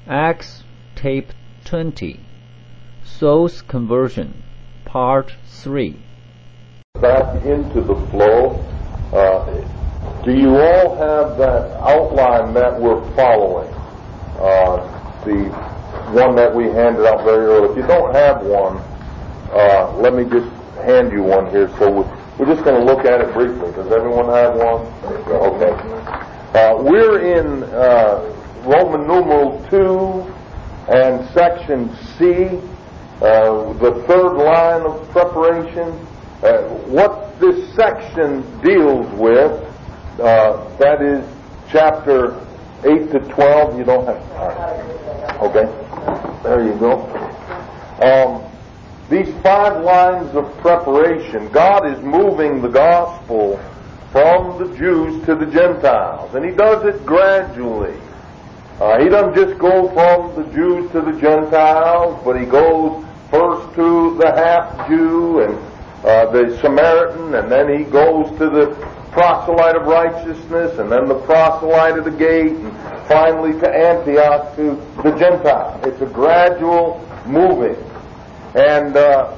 Acts Tape 20, Saul's Conversion, Part 3. Back into the flow. Do you all have that outline that we're following? The one that we handed out very early. If you don't have one, let me just hand you one here. So we're just going to look at it briefly. Does everyone have one? Okay. We're in Roman numeral 2 and section C, the third line of preparation. What this section deals with, that is chapter 8 to 12. You don't have... Okay. There you go. These 5 lines of preparation, God is moving the gospel from the Jews to the Gentiles. And He does it gradually. He doesn't just go from the Jews to the Gentiles, but He goes first to the half-Jew and the Samaritan, and then He goes to the proselyte of righteousness, and then the proselyte of the gate, and finally to Antioch, to the Gentile. It's a gradual moving. And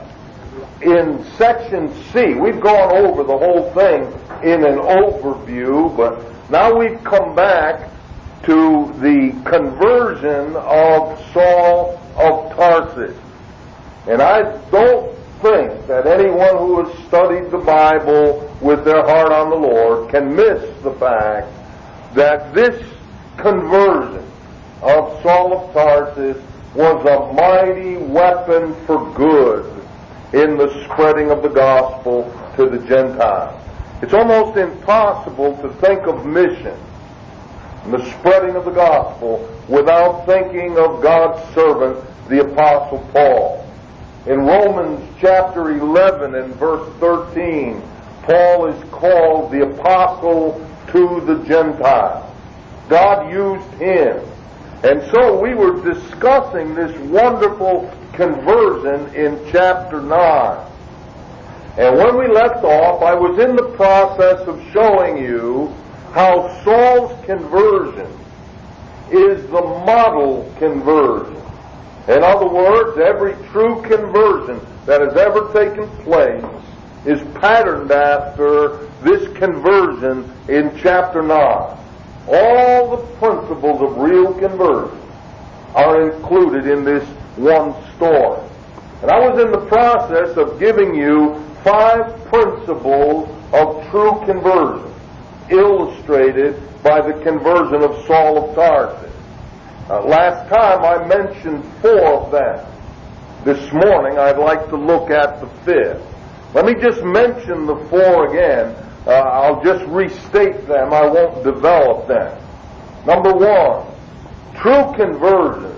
in section C, we've gone over the whole thing in an overview, but now we've come back to the conversion of Saul of Tarsus. And I don't think that anyone who has studied the Bible with their heart on the Lord can miss the fact that this conversion of Saul of Tarsus was a mighty weapon for good in the spreading of the gospel to the Gentiles. It's almost impossible to think of mission and the spreading of the gospel without thinking of God's servant, the Apostle Paul. In Romans chapter 11 and verse 13, Paul is called the Apostle to the Gentiles. God used him. And so we were discussing this wonderful conversion in chapter 9. And when we left off, I was in the process of showing you how Saul's conversion is the model conversion. In other words, every true conversion that has ever taken place is patterned after this conversion in chapter 9. All the principles of real conversion are included in this one story. And I was in the process of giving you 5 principles of true conversion, illustrated by the conversion of Saul of Tarsus. Last time I mentioned 4 of them. This morning I'd like to look at the 5th. Let me just mention the 4 again. I'll just restate them. I won't develop them. Number 1, true conversion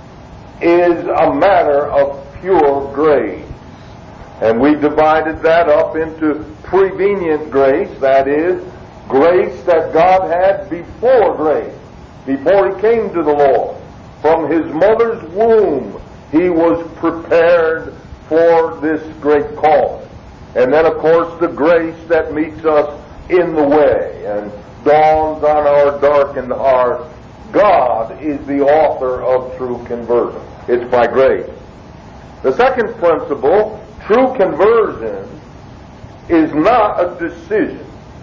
is a matter of pure grace. And we divided that up into prevenient grace, that is, grace that God had before grace, before He came to the Lord. From His mother's womb, He was prepared for this great calling. And then, of course, the grace that meets us in the way and dawns on our darkened heart. God is the author of true conversion. It's by grace. The second principle, true conversion, is not a decision.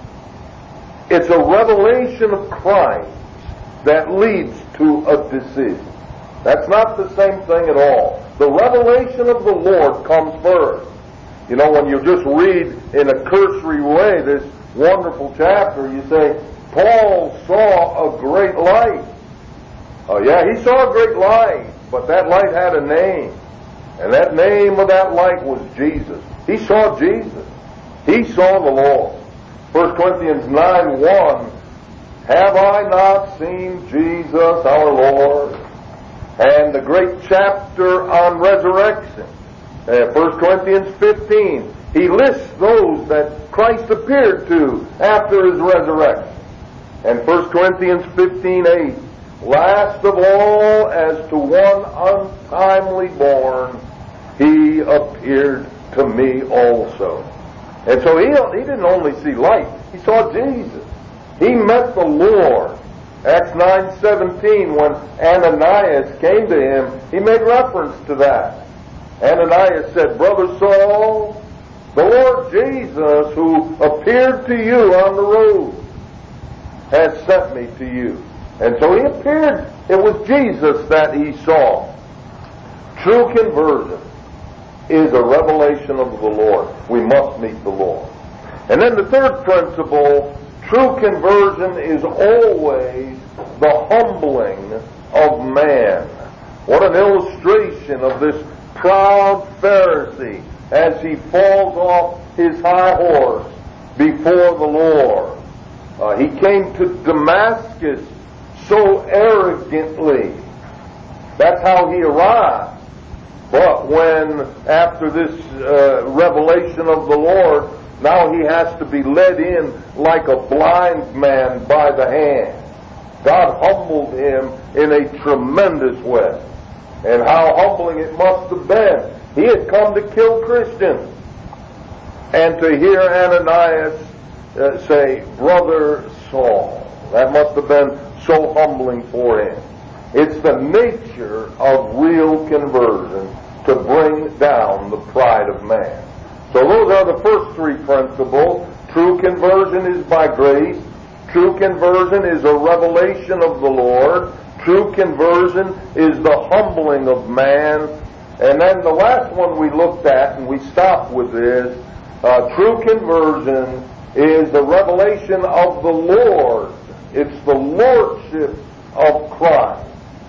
It's a revelation of Christ that leads to a decision. That's not the same thing at all. The revelation of the Lord comes first. You know, when you just read in a cursory way this wonderful chapter, you say, Paul saw a great light. Oh yeah, he saw a great light, but that light had a name. And that name of that light was Jesus. He saw Jesus. He saw the Lord. 1 Corinthians 9:1, have I not seen Jesus our Lord? And the great chapter on resurrection. 1 Corinthians 15, he lists those that Christ appeared to after His resurrection. And 1 Corinthians 15:8, last of all, as to one untimely born, He appeared to me also. And so he didn't only see light, he saw Jesus. He met the Lord. Acts 9:17, when Ananias came to him, he made reference to that. Ananias said, "Brother Saul, the Lord Jesus, who appeared to you on the road, has sent me to you." And so he appeared. It was Jesus that he saw. True conversion is a revelation of the Lord. We must meet the Lord. And then the third principle, true conversion is always the humbling of man. What an illustration of this proud Pharisee as he falls off his high horse before the Lord. He came to Damascus so arrogantly. That's how he arrived. But when, after this revelation of the Lord, now he has to be led in like a blind man by the hand. God humbled him in a tremendous way. And how humbling it must have been. He had come to kill Christians. And to hear Ananias say, "Brother Saul," that must have been so humbling for him. It's the nature of real conversion to bring down the pride of man. So those are the first three principles. True conversion is by grace. True conversion is a revelation of the Lord. True conversion is the humbling of man. And then the last one we looked at, and we stopped with this, true conversion is the revelation of the Lord. It's the lordship of Christ,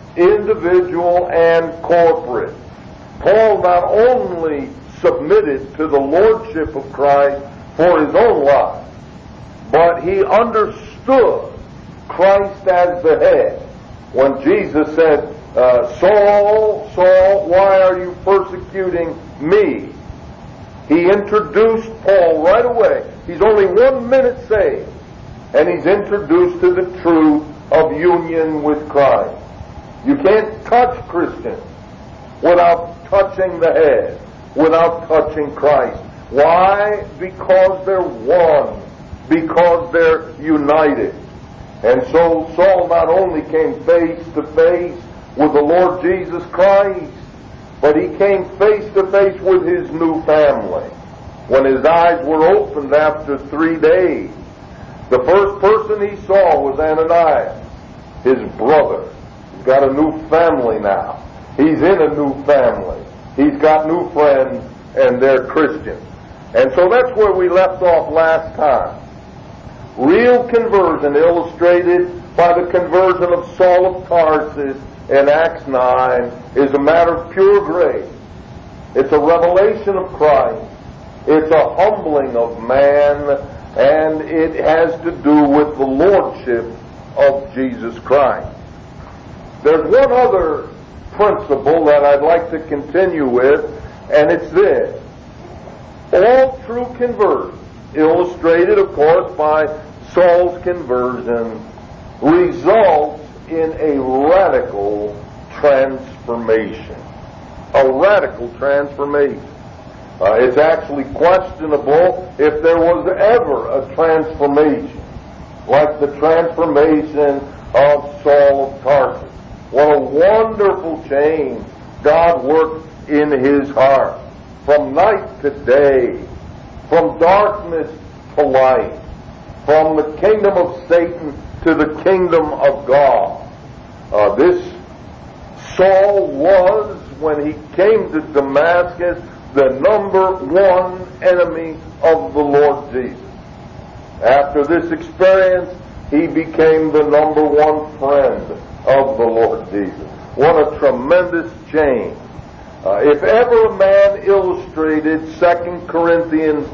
individual and corporate. Paul not only submitted to the lordship of Christ for his own life, but he understood Christ as the head. When Jesus said, "Saul, Saul, why are you persecuting me?" He introduced Paul right away. He's only 1 minute saved, and he's introduced to the truth of union with Christ. You can't touch Christians without touching the head, without touching Christ. Why? Because they're one, because they're united. And so Saul not only came face to face with the Lord Jesus Christ, but he came face to face with his new family. When his eyes were opened after 3 days, the first person he saw was Ananias, his brother. He's got a new family now. He's in a new family. He's got new friends, and they're Christians. And so that's where we left off last time. Real conversion, illustrated by the conversion of Saul of Tarsus in Acts 9, is a matter of pure grace. It's a revelation of Christ. It's a humbling of man, and it has to do with the lordship of Jesus Christ. There's one other principle that I'd like to continue with, and it's this. All true conversion, illustrated, of course, by Saul's conversion, results in a radical transformation. A radical transformation. It's actually questionable if there was ever a transformation like the transformation of Saul of Tarsus. What a wonderful change God worked in his heart. From night to day, from darkness to light, from the kingdom of Satan to the kingdom of God. This Saul was, when he came to Damascus, the number one enemy of the Lord Jesus. After this experience, he became the number one friend of the Lord Jesus. What a tremendous change. If ever a man illustrated 2 Corinthians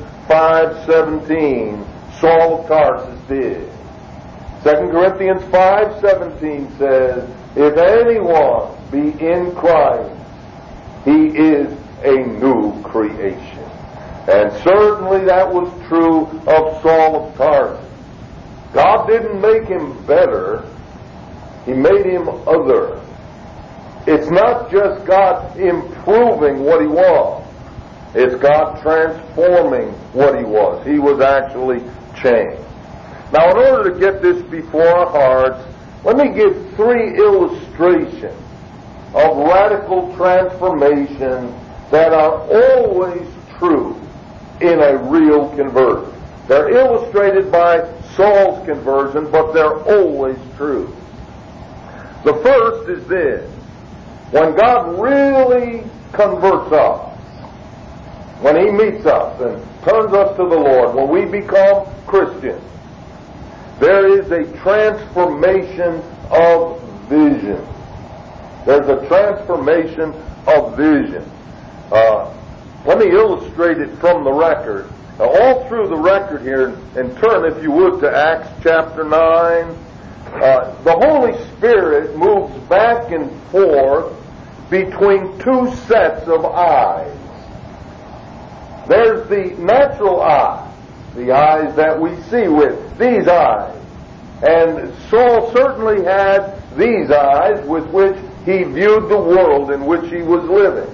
5:17, Saul of Tarsus did. 2 Corinthians 5:17 says, "If anyone be in Christ, he is a new creation." And certainly that was true of Saul of Tarsus. God didn't make him better, he made him other. It's not just God improving what he was. It's God transforming what he was. He was actually changed. Now, in order to get this before our hearts, Let me give 3 illustrations of radical transformation that are always true in a real conversion. They're illustrated by Saul's conversion, but they're always true. The first is this: when God really converts us, when He meets us and turns us to the Lord, when we become Christians, there is a transformation of vision. There's a transformation of vision. Let me illustrate it from the record. All through the record here, and turn, if you would, to Acts chapter 9. The Holy Spirit moves back and forth between 2 sets of eyes. There's the natural eye, the eyes that we see with, these eyes. And Saul certainly had these eyes with which he viewed the world in which he was living.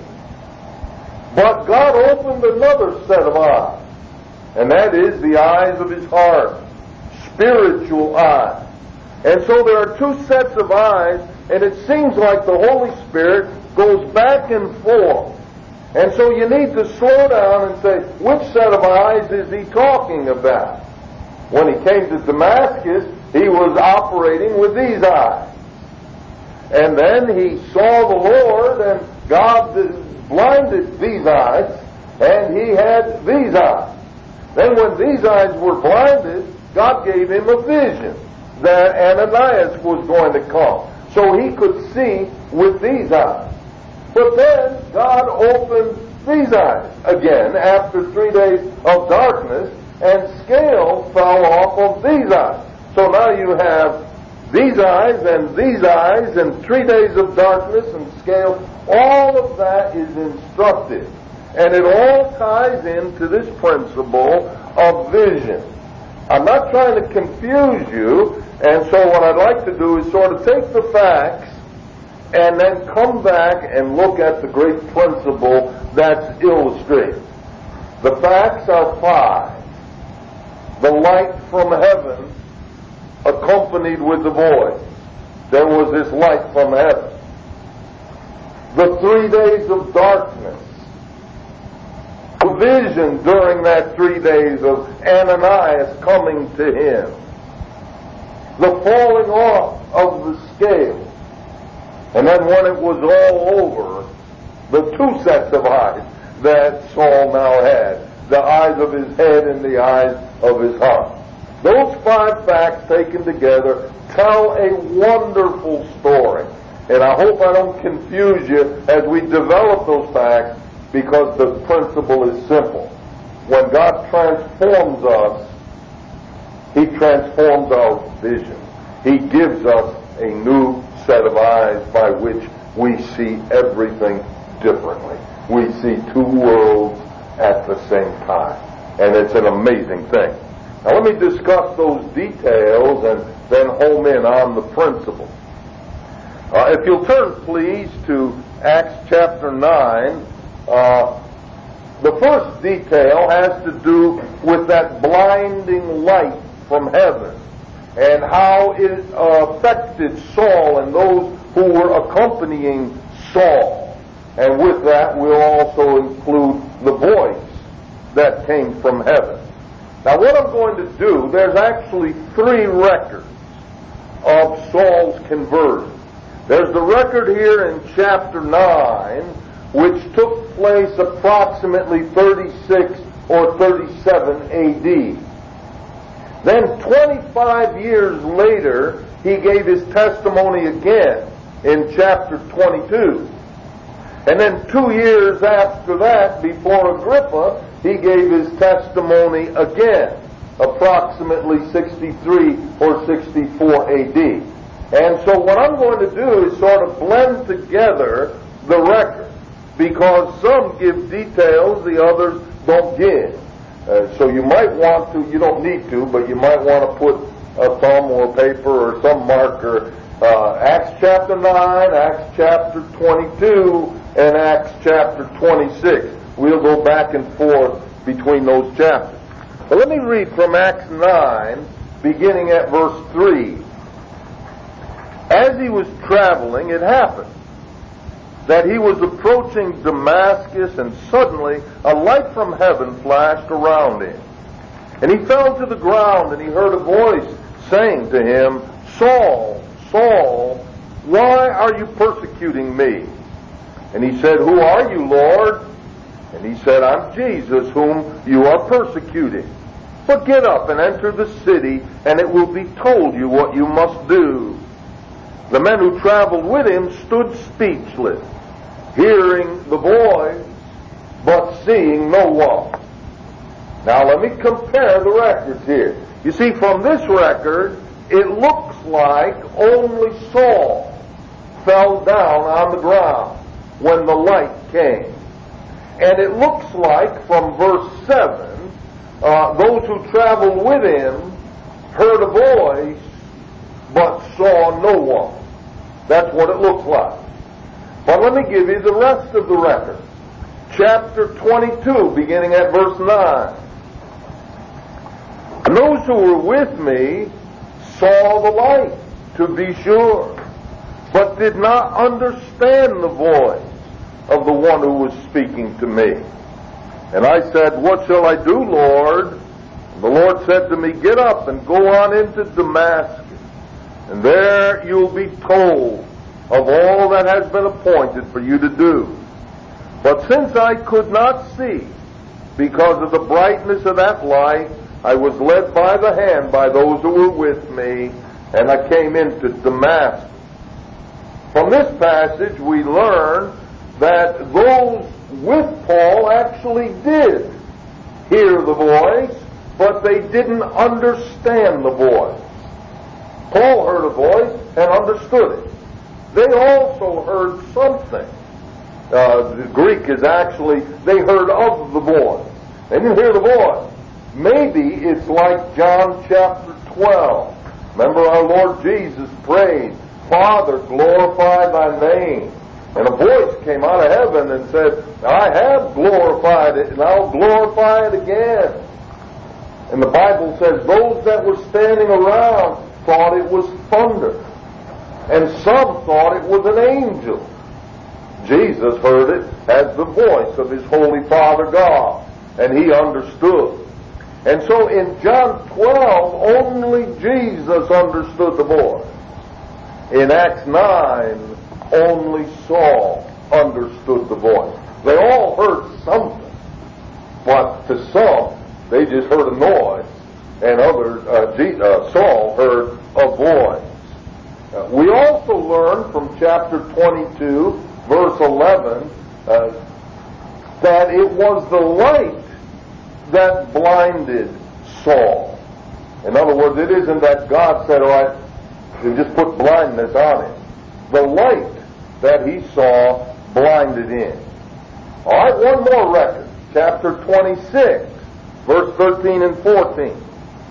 But God opened another set of eyes, and that is the eyes of his heart, spiritual eyes. And so there are 2 sets of eyes, and it seems like the Holy Spirit goes back and forth. And so you need to slow down and say, which set of eyes is he talking about? When he came to Damascus, he was operating with these eyes. And then he saw the Lord, and God blinded these eyes, and he had these eyes. Then when these eyes were blinded, God gave him a vision that Ananias was going to come, so he could see with these eyes. But then God opened these eyes again after 3 days of darkness, and scales fell off of these eyes. So now you have these eyes and 3 days of darkness and scales. All of that is instructive, and it all ties into this principle of vision. I'm not trying to confuse you, and so what I'd like to do is sort of take the facts and then come back and look at the great principle that's illustrated. The facts are 5. The light from heaven accompanied with the voice. There was this light from heaven. The 3 days of darkness. The vision during that 3 days of Ananias coming to him. The falling off of the scale. And then when it was all over, the 2 sets of eyes that Saul now had. The eyes of his head and the eyes of his heart. Those 5 facts taken together tell a wonderful story. And I hope I don't confuse you as we develop those facts, because the principle is simple. When God transforms us, He transforms our vision. He gives us a new set of eyes by which we see everything differently. We see 2 worlds at the same time. And it's an amazing thing. Now let me discuss those details and then home in on the principle. If you'll turn, please, to Acts chapter 9, the first detail has to do with that blinding light from heaven and how it affected Saul and those who were accompanying Saul. And with that, we'll also include the voice that came from heaven. Now, what I'm going to do, there's actually 3 records of Saul's conversion. There's the record here in chapter 9, which took place approximately 36 or 37 A.D. Then 25 years later, he gave his testimony again in chapter 22. And then 2 years after that, before Agrippa, he gave his testimony again, approximately 63 or 64 A.D. And so what I'm going to do is sort of blend together the record, because some give details the others don't give. So you might want to, you don't need to, but you might want to put a thumb or paper or some marker, Acts chapter 9, Acts chapter 22, and Acts chapter 26. We'll go back and forth between those chapters. But let me read from Acts 9, beginning at verse 3. As he was traveling, it happened that he was approaching Damascus, and suddenly a light from heaven flashed around him. And he fell to the ground, and he heard a voice saying to him, Saul, Saul, why are you persecuting me? And he said, Who are you, Lord? And he said, I'm Jesus, whom you are persecuting. But get up and enter the city, and it will be told you what you must do. The men who traveled with him stood speechless, hearing the voice, but seeing no one. Now let me compare the records here. You see, from this record, it looks like only Saul fell down on the ground when the light came. And it looks like from verse 7, those who traveled with him heard a voice, but saw no one. That's what it looks like. But let me give you the rest of the record. Chapter 22, beginning at verse 9. And those who were with me saw the light, to be sure, but did not understand the voice of the one who was speaking to me. And I said, What shall I do, Lord? And the Lord said to me, Get up and go on into Damascus, and there you'll be told of all that has been appointed for you to do. But since I could not see, because of the brightness of that light, I was led by the hand by those who were with me, and I came into Damascus. From this passage we learn that those with Paul actually did hear the voice, but they didn't understand the voice. Paul heard a voice and understood it. They also heard something. The Greek is actually, they heard of the voice. They didn't hear the voice. Maybe it's like John chapter 12. Remember our Lord Jesus prayed, Father, glorify thy name. And a voice came out of heaven and said, I have glorified it, and I'll glorify it again. And the Bible says those that were standing around thought it was thunder, and some thought it was an angel. Jesus heard it as the voice of his Holy Father God, and he understood. And so in John 12, only Jesus understood the voice. In Acts 9, only Saul understood the voice. They all heard something, but to some, they just heard a noise, and others, Saul heard a voice. We also learn from chapter 22, verse 11, that it was the light that blinded Saul. In other words, it isn't that God said, all right, you just put blindness on him. The light that he saw blinded him. All right, one more record. Chapter 26, verse 13 and 14.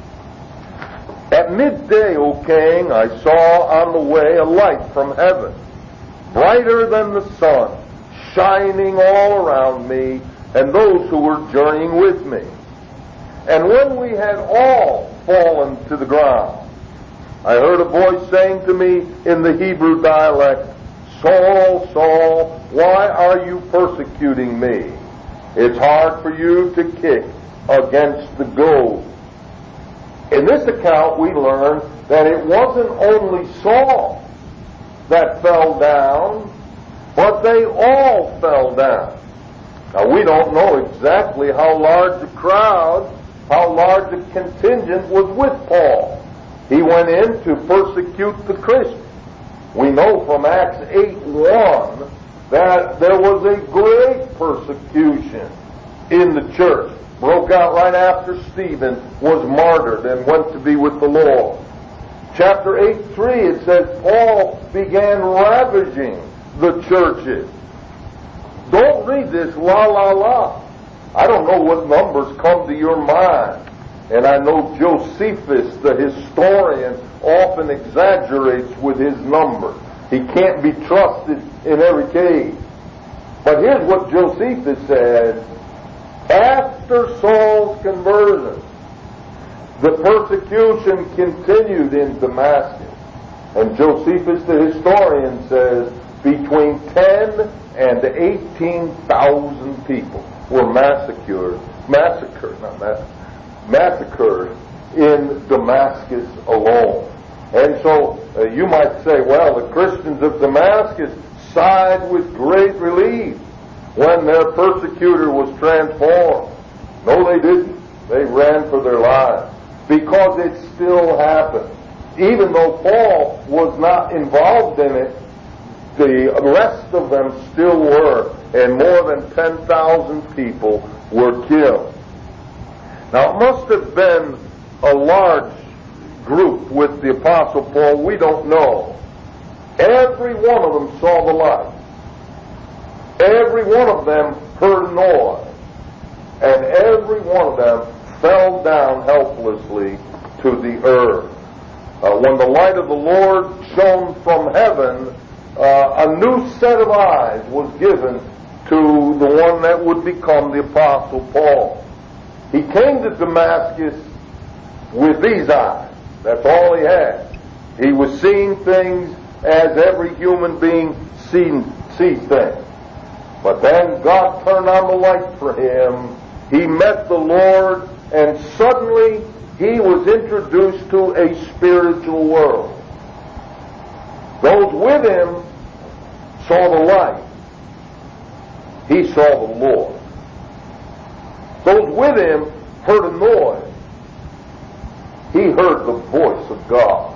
At midday, O king, I saw on the way a light from heaven, brighter than the sun, shining all around me and those who were journeying with me. And when we had all fallen to the ground, I heard a voice saying to me in the Hebrew dialect, Saul, Saul, why are you persecuting me? It's hard for you to kick against the goad. In this account we learn that it wasn't only Saul that fell down, but they all fell down. Now we don't know exactly how large a crowd, how large a contingent was with Paul. He went in to persecute the Christians. We know from Acts 8:1 that there was a great persecution in the church. Broke out right after Stephen was martyred and went to be with the Lord. Chapter 8:3 it says Paul began ravaging the churches. Don't read this la la la. I don't know what numbers come to your mind. And I know Josephus, the historian, often exaggerates with his number. He can't be trusted in every case. But here's what Josephus said. After Saul's conversion, the persecution continued in Damascus. And Josephus the historian says between 10 and 18,000 people were massacred in Damascus alone. And so you might say, well, the Christians of Damascus sighed with great relief when their persecutor was transformed. No, they didn't. They ran for their lives because it still happened. Even though Paul was not involved in it, the rest of them still were, and more than 10,000 people were killed. Now, it must have been a large group with the Apostle Paul. We don't know. Every one of them saw the light. Every one of them heard a noise. And every one of them fell down helplessly to the earth. When the light of the Lord shone from heaven, a new set of eyes was given to the one that would become the Apostle Paul. He came to Damascus with these eyes. That's all he had. He was seeing things as every human being sees things. But then God turned on the light for him. He met the Lord, and suddenly he was introduced to a spiritual world. Those with him saw the light. He saw the Lord. Those with him heard a noise. He heard the voice of God.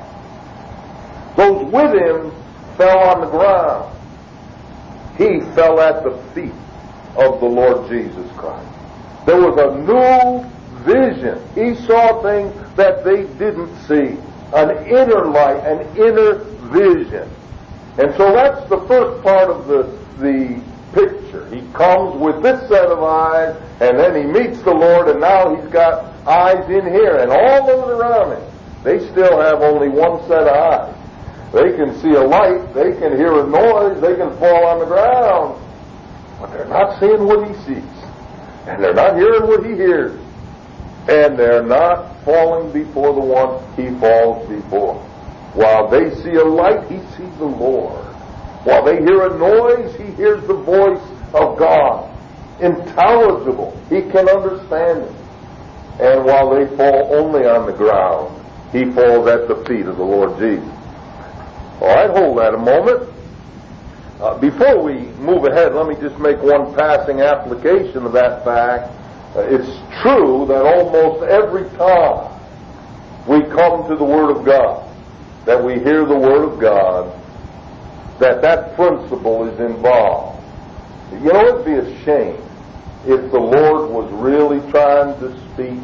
Those with him fell on the ground. He fell at the feet of the Lord Jesus Christ. There was a new vision. He saw things that they didn't see. An inner light, an inner vision. And so that's the first part of the picture. He comes with this set of eyes, and then he meets the Lord, and now he's got eyes in here. And all those around him, they still have only one set of eyes. They can see a light, they can hear a noise, they can fall on the ground, but they're not seeing what he sees. And they're not hearing what he hears. And they're not falling before the one he falls before. While they see a light, he sees the Lord. While they hear a noise, he hears the voice of God. Intelligible. He can understand it. And while they fall only on the ground, he falls at the feet of the Lord Jesus. All right, hold that a moment. Before we move ahead, let me just make one passing application of that fact. It's true that almost every time we come to the Word of God, that we hear the Word of God, that principle is involved. You know, it'd be a shame if the Lord was really trying to speak,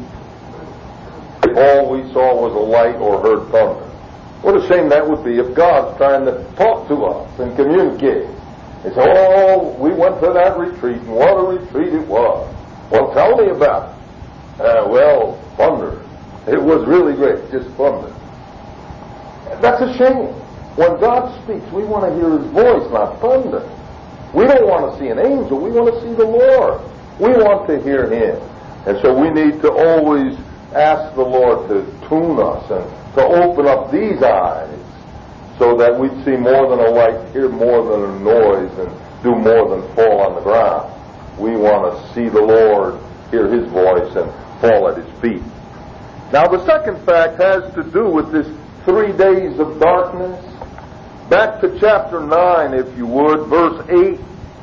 if all we saw was a light or heard thunder. What a shame that would be if God's trying to talk to us and communicate. It's, oh, we went to that retreat, and what a retreat it was. Well, tell me about it. Well, thunder. It was really great, just thunder. That's a shame. When God speaks, we want to hear His voice, not thunder. We don't want to see an angel, we want to see the Lord. We want to hear Him. And so we need to always ask the Lord to tune us and to open up these eyes so that we'd see more than a light, hear more than a noise, and do more than fall on the ground. We want to see the Lord, hear His voice, and fall at His feet. Now the second fact has to do with this 3 days of darkness. Back to chapter 9, if you would, verse 8.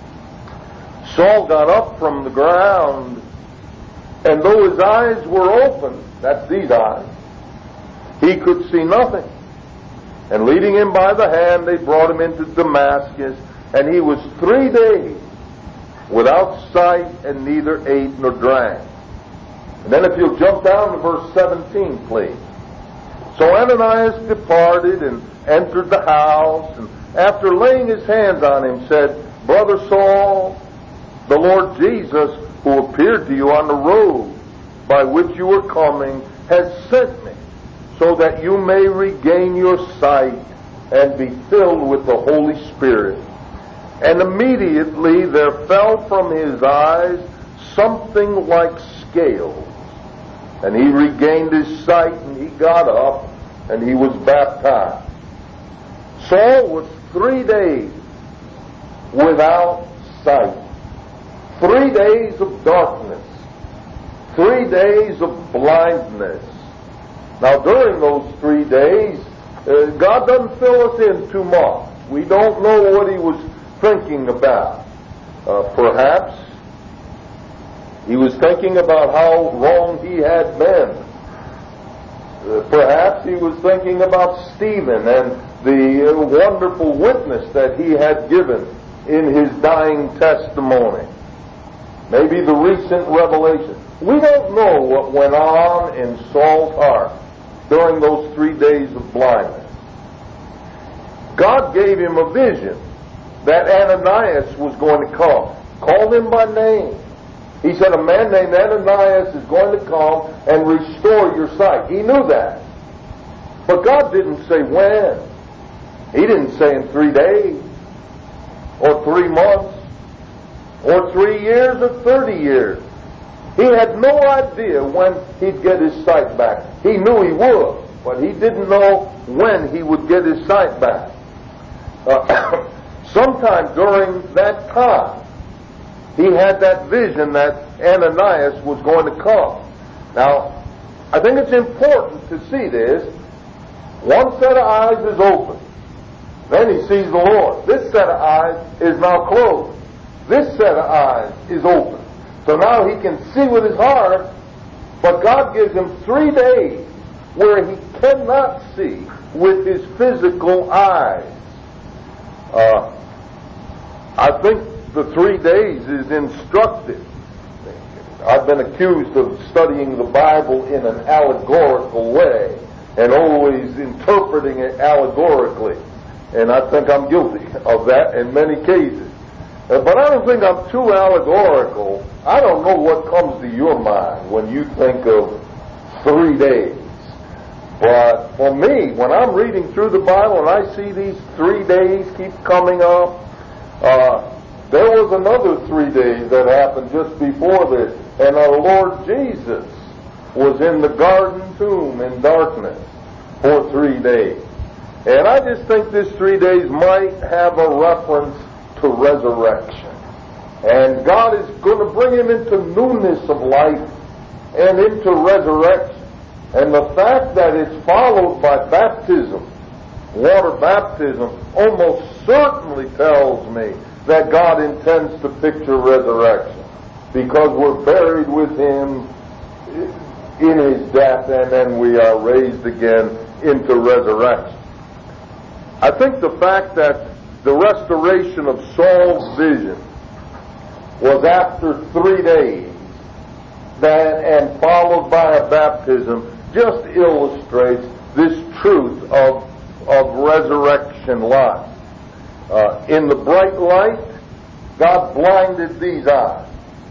Saul got up from the ground, and though his eyes were open, that's these eyes, he could see nothing. And leading him by the hand, they brought him into Damascus, and he was 3 days without sight, and neither ate nor drank. And then if you'll jump down to verse 17, please. So Ananias departed and entered the house, and after laying his hands on him, said, Brother Saul, the Lord Jesus, who appeared to you on the road by which you were coming, has sent me, so that you may regain your sight and be filled with the Holy Spirit. And immediately there fell from his eyes something like scales, and he regained his sight, and he got up, and he was baptized. Saul was 3 days without sight. 3 days of darkness. 3 days of blindness. Now, during those 3 days, God doesn't fill us in too much. We don't know what he was thinking about. Perhaps he was thinking about how wrong he had been. Perhaps he was thinking about Stephen and the wonderful witness that he had given in his dying testimony. Maybe the recent revelation. We don't know what went on in Saul's heart during those 3 days of blindness. God gave him a vision that Ananias was going to come. Called him by name. He said, a man named Ananias is going to come and restore your sight. He knew that. But God didn't say when. He didn't say in 3 days, or 3 months, or 3 years, or 30 years. He had no idea when he'd get his sight back. He knew he would, but he didn't know when he would get his sight back. Sometime during that time, he had that vision that Ananias was going to come. Now, I think it's important to see this. One set of eyes is open. Then he sees the Lord. This set of eyes is now closed. This set of eyes is open. So now he can see with his heart, but God gives him 3 days where he cannot see with his physical eyes. I think the 3 days is instructive. I've been accused of studying the Bible in an allegorical way and always interpreting it allegorically. And I think I'm guilty of that in many cases. But I don't think I'm too allegorical. I don't know what comes to your mind when you think of 3 days. But for me, when I'm reading through the Bible and I see these 3 days keep coming up, there was another 3 days that happened just before this. And our Lord Jesus was in the garden tomb in darkness for 3 days. And I just think this 3 days might have a reference to resurrection. And God is going to bring him into newness of life and into resurrection. And the fact that it's followed by baptism, water baptism, almost certainly tells me that God intends to picture resurrection, because we're buried with him in his death and then we are raised again into resurrection. I think the fact that the restoration of Saul's vision was after 3 days and followed by a baptism just illustrates this truth of resurrection life. In the bright light, God blinded these eyes.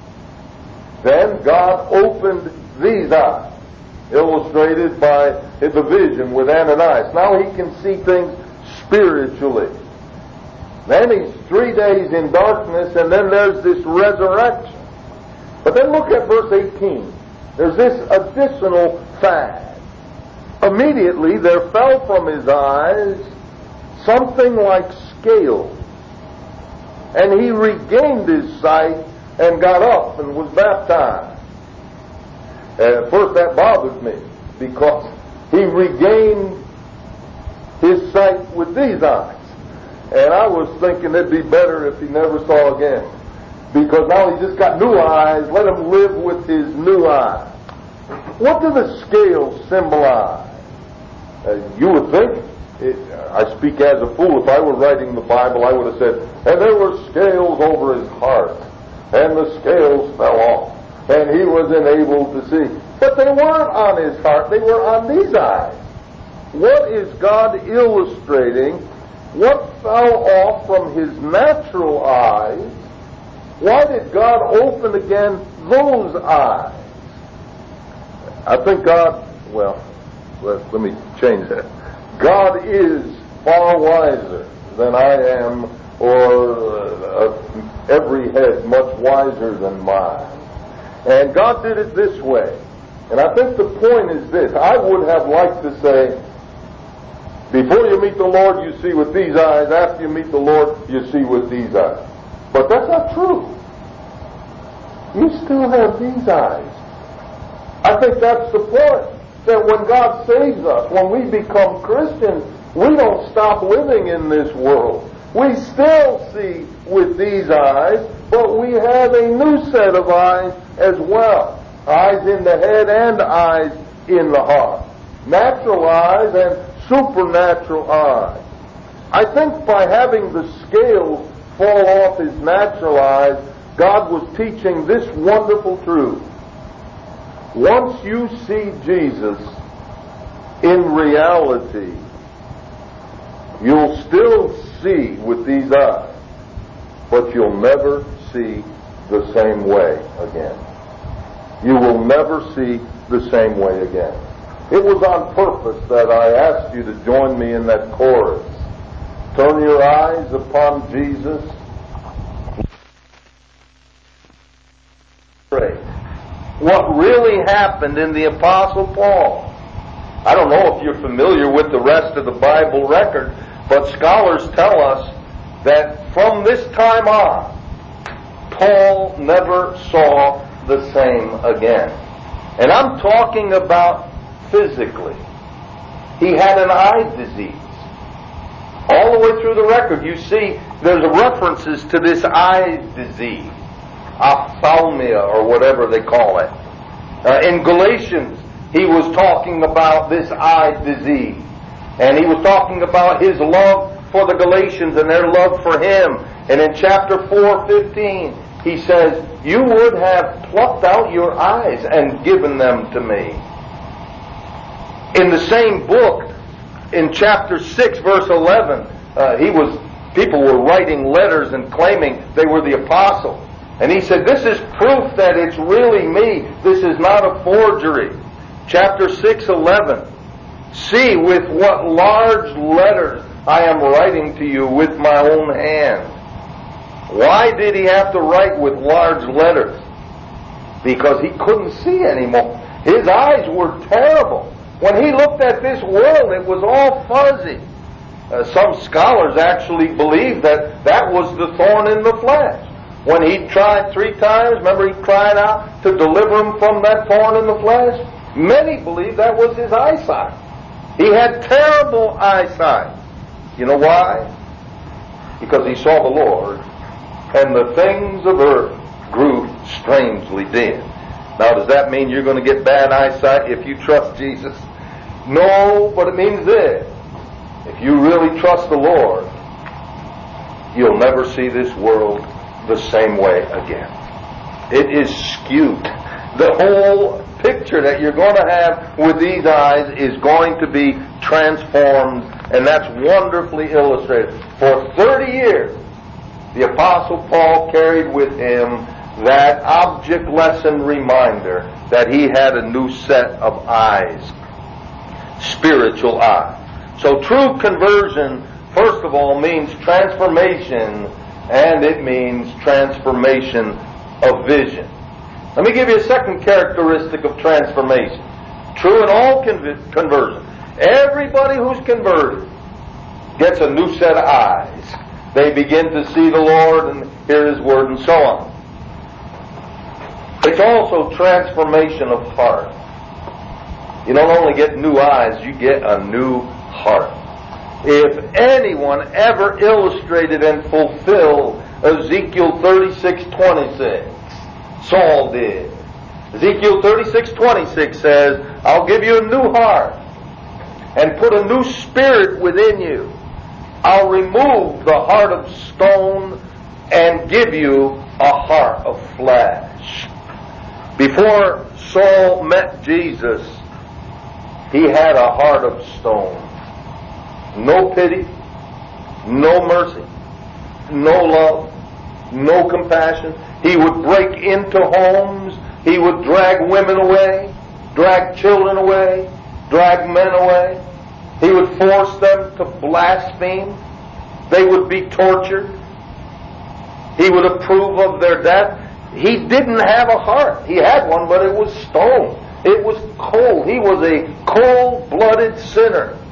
Then God opened these eyes, illustrated by the vision with Ananias. Now he can see things spiritually. Then he's 3 days in darkness, and then there's this resurrection. But then look at verse 18. There's this additional fact. Immediately there fell from his eyes something like scales, and he regained his sight and got up and was baptized. And at first that bothered me, because he regained his sight with these eyes. And I was thinking it'd be better if he never saw again, because now he's just got new eyes. Let him live with his new eyes. What do the scales symbolize? You would think, I speak as a fool, if I were writing the Bible, I would have said, and there were scales over his heart, and the scales fell off, and he was enabled to see. But they weren't on his heart, they were on these eyes. What is God illustrating? What fell off from his natural eyes? Why did God open again those eyes? I think God, let me change that. God is far wiser than I am, or every head much wiser than mine. And God did it this way. And I think the point is this. I would have liked to say, Before you meet the Lord, you see with these eyes. After you meet the Lord, you see with these eyes. But that's not true. You still have these eyes. I think that's the point. That when God saves us, when we become Christians, we don't stop living in this world. We still see with these eyes, but we have a new set of eyes as well. Eyes in the head and eyes in the heart. Natural eyes and supernatural eyes. I think by having the scales fall off his natural eyes, God was teaching this wonderful truth. Once you see Jesus in reality, you'll still see with these eyes, but you'll never see the same way again. You will never see the same way again. It was on purpose that I asked you to join me in that chorus. Turn your eyes upon Jesus. What really happened in the Apostle Paul. I don't know if you're familiar with the rest of the Bible record, but scholars tell us that from this time on, Paul never saw the same again. And I'm talking about physically. He had an eye disease. All the way through the record, you see there's references to this eye disease. Ophthalmia, or whatever they call it. In Galatians, he was talking about this eye disease. And he was talking about his love for the Galatians and their love for him. And in chapter 4:15, he says, you would have plucked out your eyes and given them to me. In the same book, in chapter 6, verse 11, people were writing letters and claiming they were the apostle. And he said, this is proof that it's really me. This is not a forgery. Chapter 6:11. See with what large letters I am writing to you with my own hand. Why did he have to write with large letters? Because he couldn't see anymore. His eyes were terrible. When he looked at this world, it was all fuzzy. Some scholars actually believe that that was the thorn in the flesh. When he tried 3 times, remember he cried out to deliver him from that thorn in the flesh? Many believe that was his eyesight. He had terrible eyesight. You know why? Because he saw the Lord, and the things of earth grew strangely dim. Now, does that mean you're going to get bad eyesight if you trust Jesus? No, but it means this. If you really trust the Lord, you'll never see this world the same way again. It is skewed. The whole picture that you're going to have with these eyes is going to be transformed, and that's wonderfully illustrated. For 30 years, the Apostle Paul carried with him that object lesson reminder that he had a new set of eyes, spiritual eyes. So true conversion, first of all, means transformation, and it means transformation of vision. Let me give you a second characteristic of transformation. True in all conversion. Everybody who's converted gets a new set of eyes. They begin to see the Lord and hear His Word and so on. It's also transformation of heart. You don't only get new eyes, you get a new heart. If anyone ever illustrated and fulfilled Ezekiel 36:26, Saul did. Ezekiel 36:26 says, I'll give you a new heart and put a new spirit within you. I'll remove the heart of stone and give you a heart of flesh. Before Saul met Jesus, he had a heart of stone. No pity, no mercy, no love, no compassion. He would break into homes. He would drag women away, drag children away, drag men away. He would force them to blaspheme. They would be tortured. He would approve of their death. He didn't have a heart. He had one, but it was stone. It was cold. He was a cold-blooded sinner.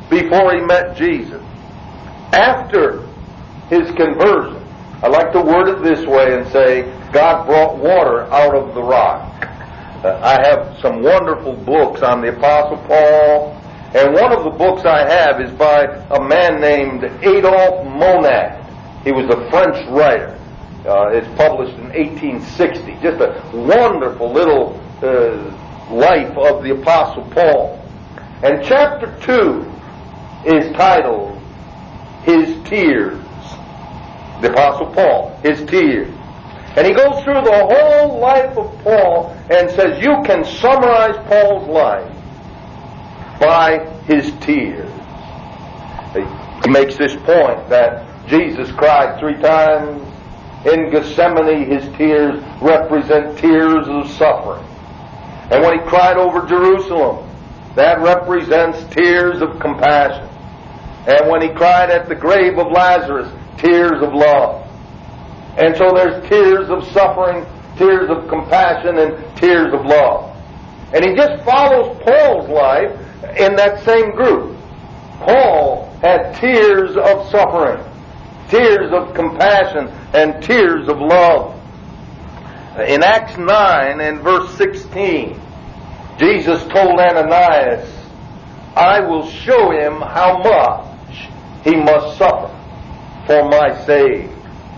before he met Jesus. After his conversion, I like to word it this way and say, God brought water out of the rock. I have some wonderful books on the Apostle Paul, and one of the books I have is by a man named Adolphe Monod. He was a French writer. It's published in 1860. Just a wonderful little life of the Apostle Paul. And chapter 2 is titled, His Tears. The Apostle Paul, his tears. And he goes through the whole life of Paul and says you can summarize Paul's life by his tears. He makes this point that Jesus cried 3 times in Gethsemane. His tears represent tears of suffering. And when he cried over Jerusalem, that represents tears of compassion. And when he cried at the grave of Lazarus, tears of love. And so there's tears of suffering, tears of compassion, and tears of love. And he just follows Paul's life in that same group. Paul had tears of suffering, tears of compassion, and tears of love. In Acts 9 and verse 16, Jesus told Ananias, I will show him how much he must suffer for my sake.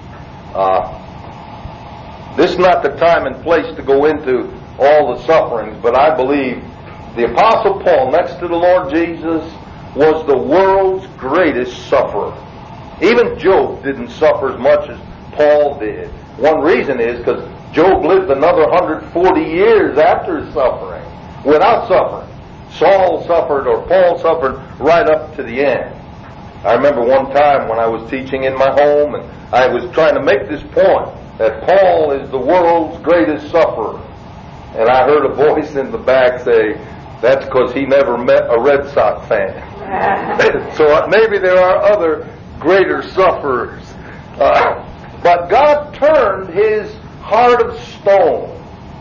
This is not the time and place to go into all the sufferings, but I believe the Apostle Paul, next to the Lord Jesus, was the world's greatest sufferer. Even Job didn't suffer as much as Paul did. One reason is because Job lived another 140 years after his suffering without suffering. Saul suffered, or Paul suffered, right up to the end. I remember one time when I was teaching in my home, and I was trying to make this point, that Paul is the world's greatest sufferer. And I heard a voice in the back say, that's because he never met a Red Sox fan. So maybe there are other greater sufferers. But God turned his heart of stone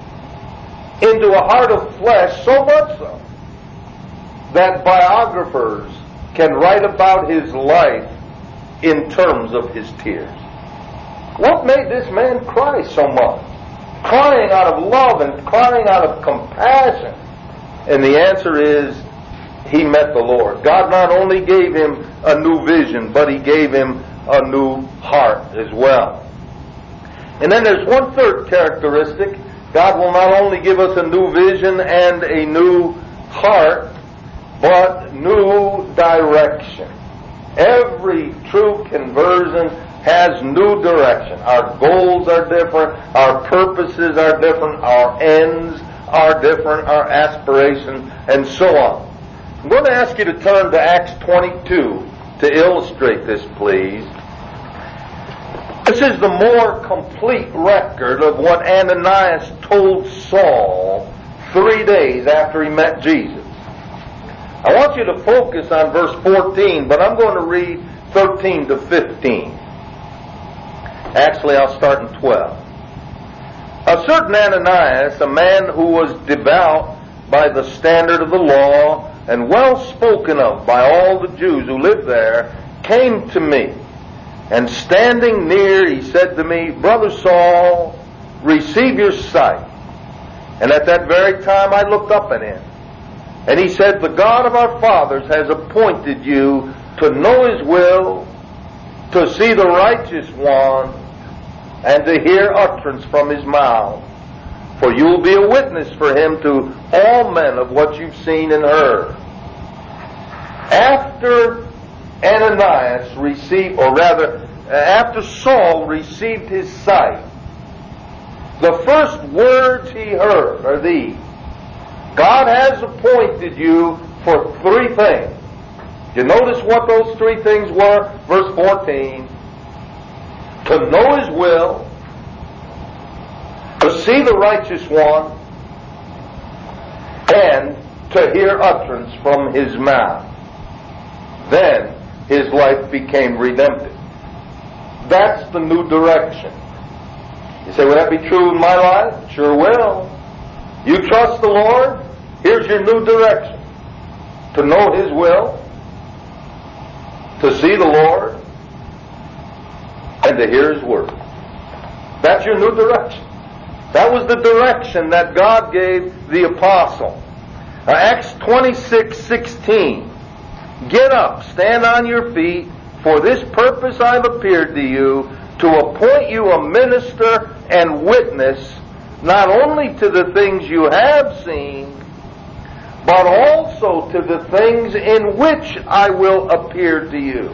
into a heart of flesh, so much so that biographers can write about his life in terms of his tears. What made this man cry so much? Crying out of love and crying out of compassion. And the answer is, he met the Lord. God not only gave him a new vision, but he gave him a new heart as well. And then there's one third characteristic. God will not only give us a new vision and a new heart, but new direction. Every true conversion has new direction. Our goals are different, our purposes are different, our ends are different, our aspirations, and so on. I'm going to ask you to turn to Acts 22 to illustrate this, please. This is the more complete record of what Ananias told Saul 3 days after he met Jesus. I want you to focus on verse 14, but I'm going to read 13 to 15. Actually, I'll start in 12. A certain Ananias, a man who was devout by the standard of the law and well spoken of by all the Jews who lived there, came to me. And standing near, he said to me, Brother Saul, receive your sight. And at that very time I looked up at him. And he said, the God of our fathers has appointed you to know his will, to see the righteous one, and to hear utterance from his mouth. For you will be a witness for him to all men of what you've seen and heard. After Ananias received, or rather, after Saul received his sight, the first words he heard are these. God has appointed you for 3 things. You notice what those 3 things were? Verse 14. To know his will, to see the righteous one, and to hear utterance from his mouth. Then his life became redemptive. That's the new direction. You say, will that be true in my life? Sure will. You trust the Lord? Here's your new direction. To know his will, to see the Lord and to hear His Word. That's your new direction. That was the direction that God gave the apostle. Acts 26:16. Get up, stand on your feet, for this purpose I've appeared to you, to appoint you a minister and witness, not only to the things you have seen, but also to the things in which I will appear to you.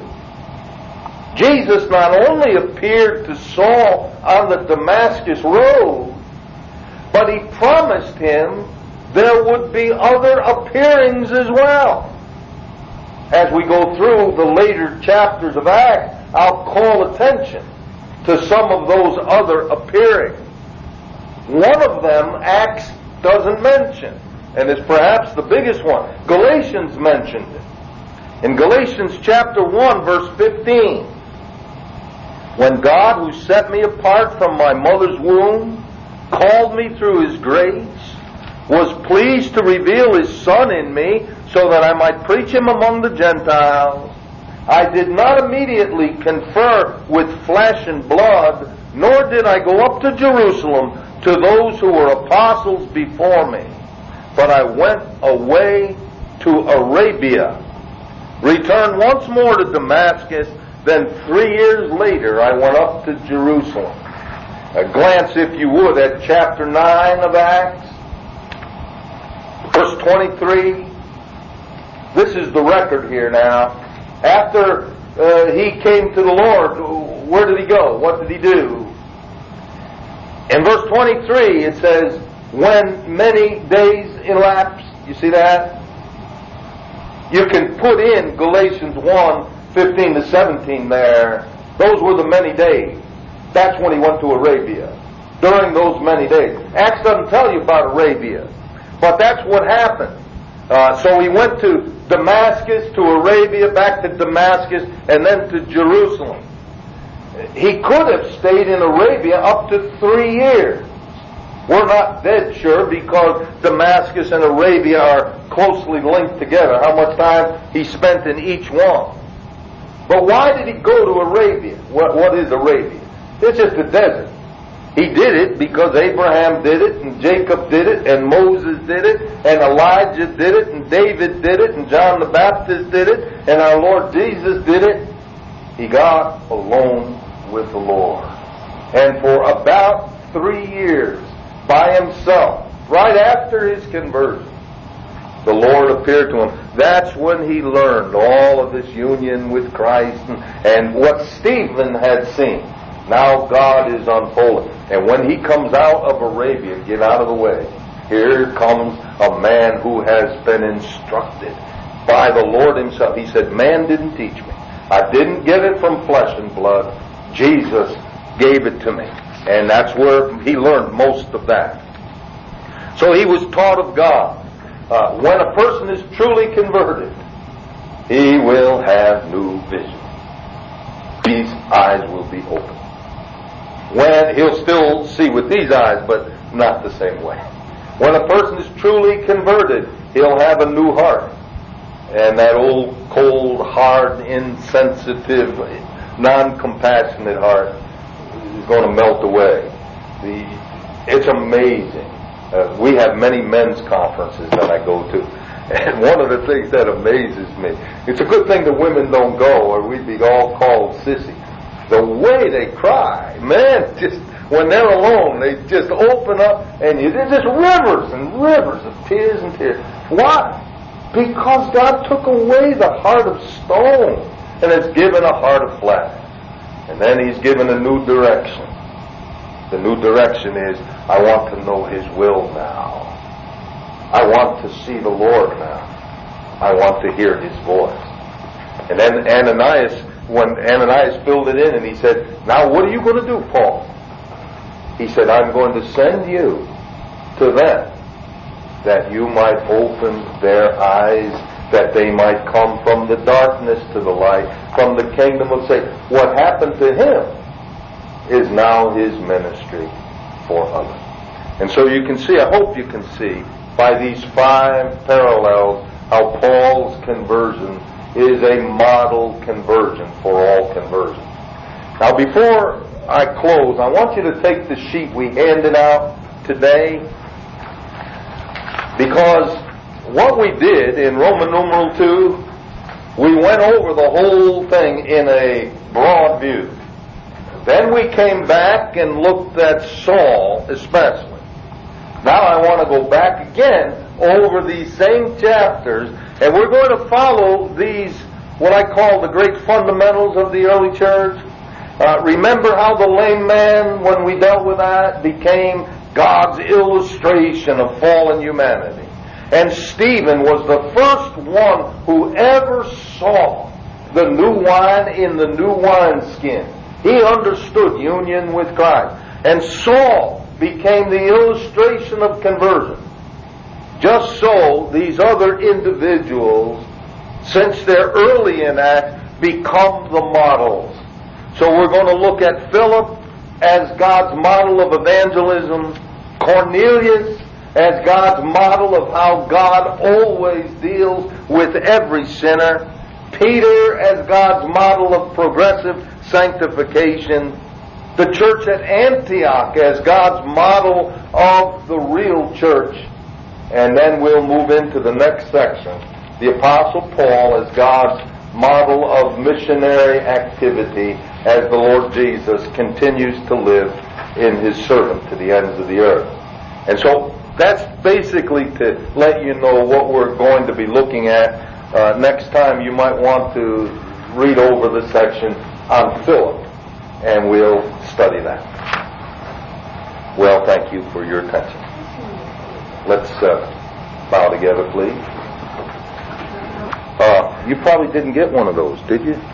Jesus not only appeared to Saul on the Damascus road, but He promised him there would be other appearings as well. As we go through the later chapters of Acts, I'll call attention to some of those other appearings. One of them Acts doesn't mention, and is perhaps the biggest one. Galatians mentioned it. In Galatians chapter 1, verse 15, when God, who set me apart from my mother's womb, called me through His grace, was pleased to reveal His Son in me, so that I might preach Him among the Gentiles, I did not immediately confer with flesh and blood, nor did I go up to Jerusalem to those who were apostles before me. But I went away to Arabia, returned once more to Damascus, then 3 years later I went up to Jerusalem. A glance, if you would, at chapter 9 of Acts, verse 23. This is the record here now. After he came to the Lord, where did he go? What did he do? In verse 23 it says, when many days elapsed. You see that? You can put in Galatians 1:15 to 17 there. Those were the many days. That's when he went to Arabia. During those many days. Acts doesn't tell you about Arabia, but that's what happened. So he went to Damascus, to Arabia, back to Damascus, and then to Jerusalem. He could have stayed in Arabia up to 3 years. We're not dead sure, because Damascus and Arabia are closely linked together, how much time he spent in each one. But why did he go to Arabia? What is Arabia? It's just a desert. He did it because Abraham did it, and Jacob did it, and Moses did it, and Elijah did it, and David did it, and John the Baptist did it, and our Lord Jesus did it. He got alone with the Lord. And for about 3 years, by himself, right after his conversion, the Lord appeared to him. That's when he learned all of this union with Christ and what Stephen had seen. Now God is unfolding. And when he comes out of Arabia, get out of the way. Here comes a man who has been instructed by the Lord Himself. He said, man didn't teach me. I didn't get it from flesh and blood. Jesus gave it to me. And that's where he learned most of that. So he was taught of God. When a person is truly converted, he will have new vision. These eyes will be opened. When he'll still see with these eyes, but not the same way. When a person is truly converted, he'll have a new heart. And that old, cold, hard, insensitive, non-compassionate heart is going to melt away. It's amazing. We have many men's conferences that I go to. And one of the things that amazes me, it's a good thing the women don't go, or we'd be all called sissies. The way they cry, man, just when they're alone, they just open up, and there's just rivers and rivers of tears and tears. Why? Because God took away the heart of stone and has given a heart of flesh. And then He's given a new direction. The new direction is, I want to know His will now. I want to see the Lord now. I want to hear His voice. And then when Ananias filled it in, and he said, now what are you going to do, Paul? He said, I'm going to send you to them, that you might open their eyes, that they might come from the darkness to the light, from the kingdom of Satan. What happened to him is now his ministry for others. And so you can see, I hope you can see, by these 5 parallels, how Paul's conversion is a model conversion for all conversions. Now, before I close, I want you to take the sheet we handed out today, because what we did in Roman numeral 2, we went over the whole thing in a broad view. Then we came back and looked at Saul especially. Now I want to go back again over these same chapters, and we're going to follow these, what I call the great fundamentals of the early church. Remember how the lame man, when we dealt with that, became God's illustration of fallen humanity. And Stephen was the first one who ever saw the new wine in the new wineskin. He understood union with Christ. And Saul became the illustration of conversion. Just so these other individuals, since they're early in Acts, become the models. So we're going to look at Philip as God's model of evangelism, Cornelius as God's model of how God always deals with every sinner, Peter as God's model of progressive sanctification, the church at Antioch as God's model of the real church, and then we'll move into the next section, the Apostle Paul as God's model of missionary activity as the Lord Jesus continues to live in His servant to the ends of the earth. And so that's basically to let you know what we're going to be looking at. Next time you might want to read over the section on Philip, and we'll study that. Well, thank you for your attention. Let's bow together, please. You probably didn't get one of those, did you?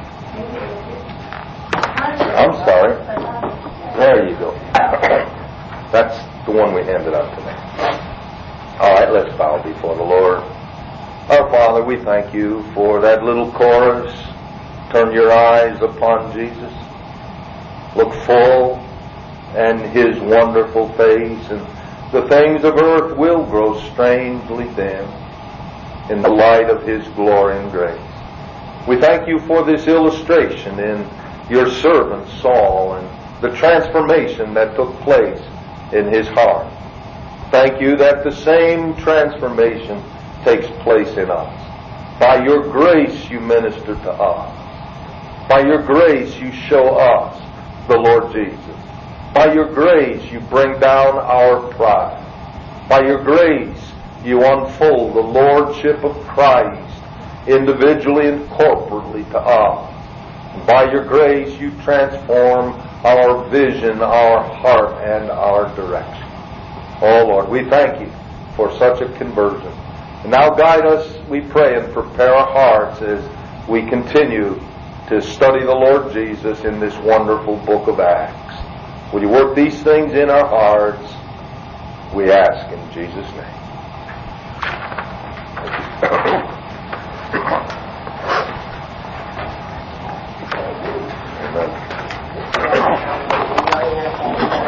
I'm sorry. There you go. That's the one we handed out today. All right, let's bow before the Lord. Our Father, we thank you for that little chorus. Turn your eyes upon Jesus. Look full and His wonderful face, and the things of earth will grow strangely dim in the light of His glory and grace. We thank you for this illustration in your servant Saul and the transformation that took place in his heart. Thank you that the same transformation takes place in us. By your grace you minister to us. By your grace you show us the Lord Jesus. By your grace you bring down our pride. By your grace you unfold the Lordship of Christ individually and corporately to us. And by your grace you transform our vision, our heart, and our direction. Oh Lord, we thank you for such a conversion. And now guide us, we pray, and prepare our hearts as we continue to study the Lord Jesus in this wonderful book of Acts. Will you work these things in our hearts? We ask in Jesus' name. Amen.